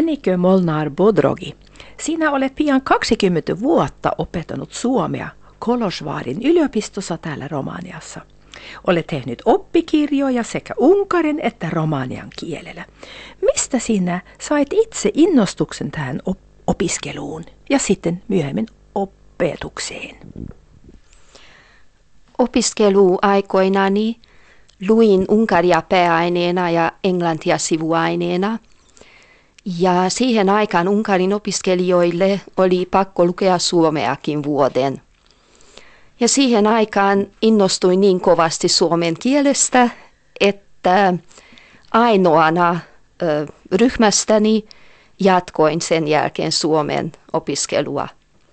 Enikö Molnar Bodrogi, sinä olet pian 20 vuotta opettanut suomea Kolozsvárin yliopistossa täällä Romaniassa. Olet tehnyt oppikirjoja sekä unkarin että romanian kielellä. Mistä sinä sait itse innostuksen tähän opiskeluun ja sitten myöhemmin opetukseen? Opiskeluaikoinani luin unkaria pääaineena ja englantia sivuaineena. Ja siihen aikaan Unkarin opiskelijoille oli pakko lukea suomeakin vuoden. Ja siihen aikaan innostuin niin kovasti suomen kielestä, että ainoana ryhmästäni jatkoin sen jälkeen suomen opiskelua.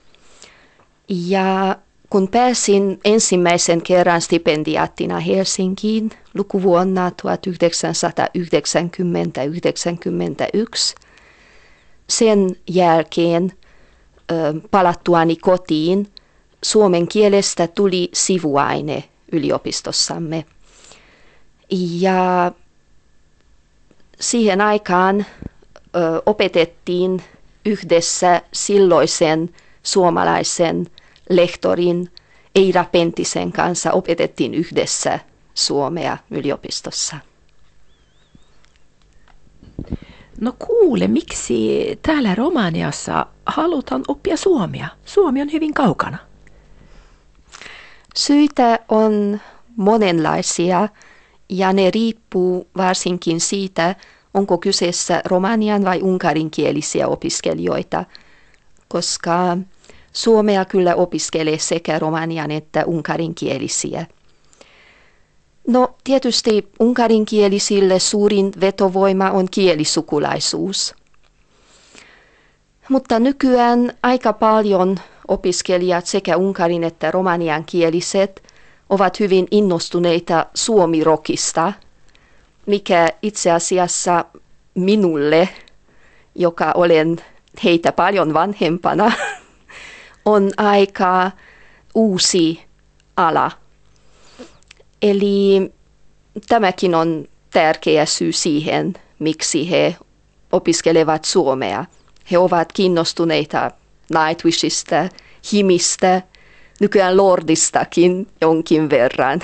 Ja kun pääsin ensimmäisen kerran stipendiaattina Helsinkiin lukuvuonna 1990-1991, sen jälkeen palattuani kotiin suomen kielestä tuli sivuaine yliopistossamme. Ja siihen aikaan opetettiin yhdessä silloisen suomalaisen lehtorin Eira Pentisen kanssa opetettiin yhdessä suomea yliopistossa. No kuule, miksi täällä Romaniassa halutaan oppia suomea? Suomi on hyvin kaukana. Syitä on monenlaisia ja ne riippuu varsinkin siitä, onko kyseessä romanian vai unkarinkielisiä opiskelijoita, koska suomea kyllä opiskelee sekä romanian että unkarinkielisiä. No tietysti unkarinkielisille suurin vetovoima on kielisukulaisuus. Mutta nykyään aika paljon opiskelijat sekä unkarin että romaniankieliset ovat hyvin innostuneita suomirokista, mikä itse asiassa minulle, joka olen heitä paljon vanhempana, on aika uusi ala. Eli tämäkin on tärkeä syy siihen, miksi he opiskelevat suomea. He ovat kiinnostuneita Nightwishista, Himistä, nykyään Lordistakin jonkin verran.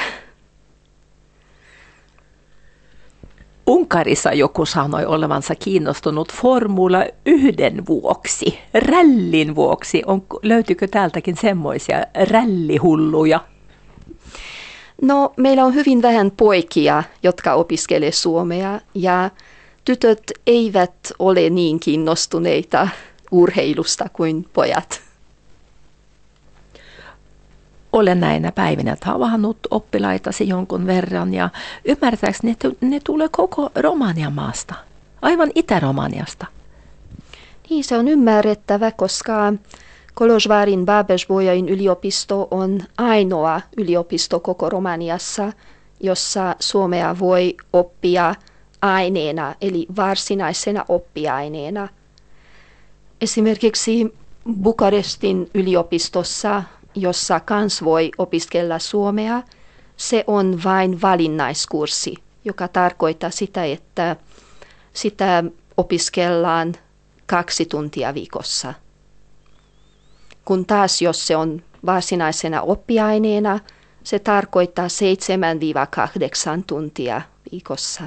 Unkarissa joku sanoi olevansa kiinnostunut Formula 1 vuoksi, rällin vuoksi. Löytyykö täältäkin semmoisia rällihulluja? No, meillä on hyvin vähän poikia, jotka opiskelee suomea, ja tytöt eivät ole niin kiinnostuneita urheilusta kuin pojat. Olen näinä päivinä tavannut oppilaitasi jonkun verran ja ymmärtääkseni ne tulee koko Romanian maasta, aivan Itä-Romaniasta. Niin, se on ymmärrettävä, koska Kolozsvárin Babelsbolyai yliopisto on ainoa yliopisto koko Romaniassa, jossa suomea voi oppia aineena, eli varsinaisena oppiaineena. Esimerkiksi Bukarestin yliopistossa, jossa kans voi opiskella suomea, se on vain valinnaiskurssi, joka tarkoittaa sitä, että sitä opiskellaan 2 tuntia viikossa. Kun taas jos se on varsinaisena oppiaineena, se tarkoittaa 7-8 tuntia viikossa.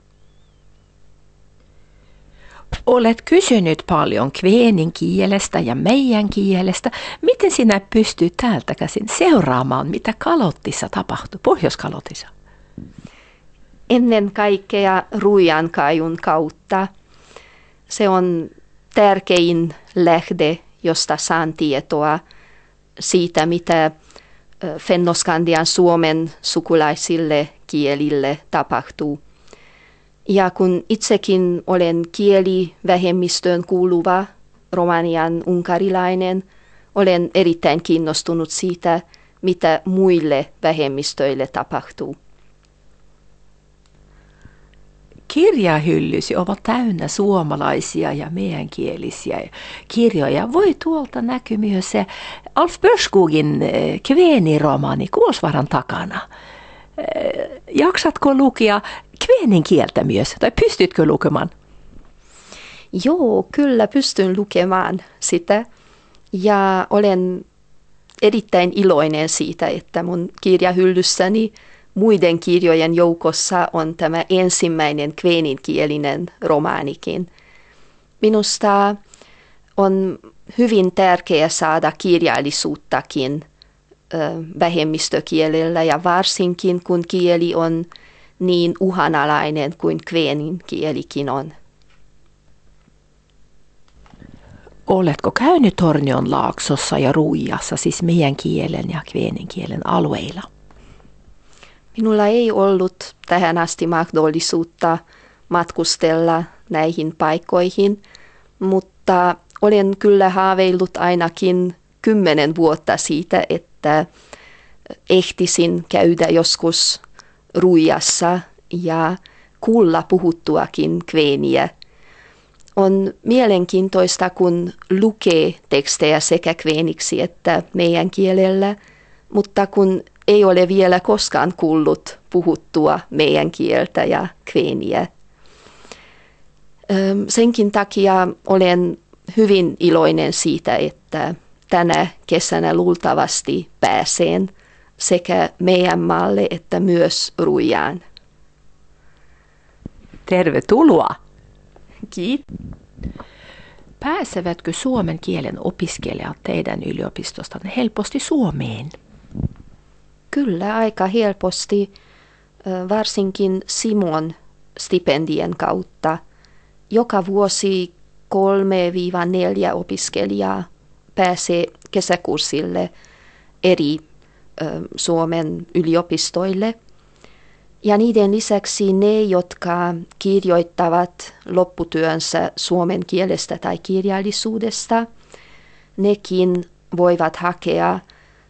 Olet kysynyt paljon kveenin kielestä ja meidän kielestä. Miten sinä pystyt täältä käsin seuraamaan, mitä Kalottissa tapahtuu, Pohjois-Kalottissa? Ennen kaikkea Ruijankaiun kautta. Se on tärkein lähde, josta saan tietoa siitä, mitä Fennoskandian suomen sukulaisille kielille tapahtuu. Ja kun itsekin olen kielivähemmistöön kuuluva romanian unkarilainen, olen erittäin kiinnostunut siitä, mitä muille vähemmistöille tapahtuu. Kirjahyllysi ovat täynnä suomalaisia ja meidänkielisiä kirjoja. Voi tuolta näkyä myös se Alf Börskogin kveeniromaani Kuosvaran takana. Jaksatko lukea kveenin kieltä myös, tai pystytkö lukemaan? Joo, kyllä pystyn lukemaan sitä ja olen erittäin iloinen siitä, että mun kirjahyllyssäni muiden kirjojen joukossa on tämä ensimmäinen kveeninkielinen romaanikin. Minusta on hyvin tärkeää saada kirjallisuuttakin vähemmistökielellä ja varsinkin kun kieli on niin uhanalainen kuin kveenin kielikin on. Oletko käynyt Tornionlaaksossa ja Ruijassa, siis meidän kielen ja kveenin kielen alueilla? Minulla ei ollut tähän asti mahdollisuutta matkustella näihin paikkoihin, mutta olen kyllä haaveillut ainakin 10 vuotta siitä, että ehtisin käydä joskus Ruijassa ja kuulla puhuttuakin kveeniä. On mielenkiintoista, kun lukee tekstejä sekä kveeniksi että meidän kielellä, mutta kun ei ole vielä koskaan kuullut puhuttua meidän kieltä ja kveeniä. Senkin takia olen hyvin iloinen siitä, että tänä kesänä luultavasti pääsen sekä meidän maalle että myös Ruijaan. Tervetuloa! Kiitos. Pääsevätkö suomen kielen opiskelijat teidän yliopistostanne helposti Suomeen? Kyllä, aika helposti, varsinkin Simon stipendien kautta. Joka vuosi 3-4 opiskelijaa pääsee kesäkurssille eri Suomen yliopistoille. Ja niiden lisäksi ne, jotka kirjoittavat lopputyönsä suomen kielestä tai kirjallisuudesta, nekin voivat hakea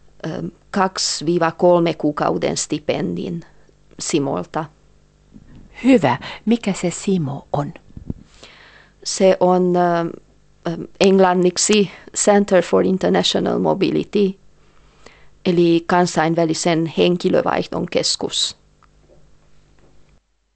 2-3 kuukauden stipendin Simolta. Hyvä. Mikä se Simo on? Se on englanniksi Center for International Mobility, eli kansainvälisen henkilövaihdon keskus.